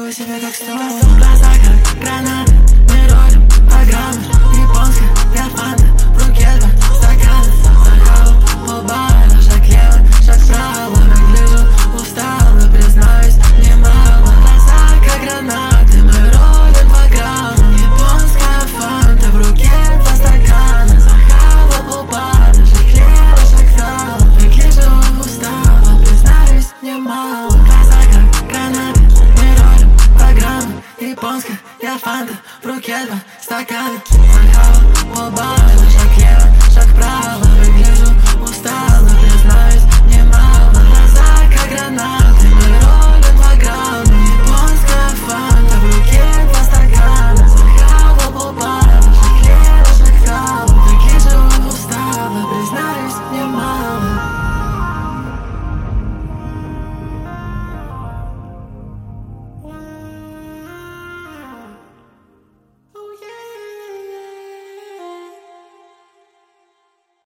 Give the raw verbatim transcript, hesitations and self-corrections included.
чувствую себя как стол. Глаза как гранаты, мы ролим по грамму. Японская, я фанта, в руке два стакана. Захавал полбара, шаг лево, шаг вправо. Выгляжу устало, признаюсь, немало. Глаза как гранаты, мы ролим по грамму. Японская фанта, в руке два стакана. Захавал полбара, шаг лево, шаг вправо. Выгляжу устало, признаюсь, немало. Глаза как гранаты, мы ролим по грамму. Японская, я фанта, в руке два стакана. Захавал полбара.